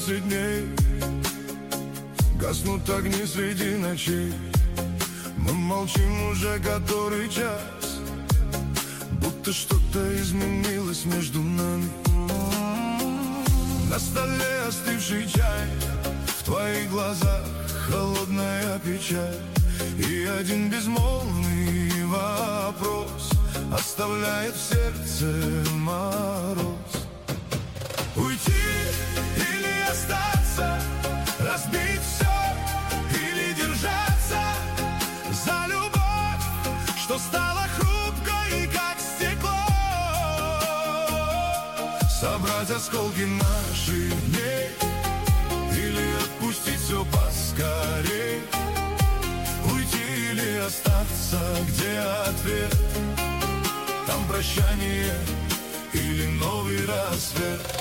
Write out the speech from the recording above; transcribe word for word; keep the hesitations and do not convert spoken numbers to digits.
двадцать дней, гаснут огни среди ночей. Мы молчим уже который час, будто что-то изменилось между нами. На столе остывший чай, в твоих глазах холодная печаль. И один безмолвный вопрос оставляет в сердце мороз. Уйти или остаться, разбить все или держаться за любовь, что стала хрупкой, как стекло. Собрать осколки наших дней или отпустить все поскорей. Уйти или остаться, где ответ? Там прощание или новый рассвет.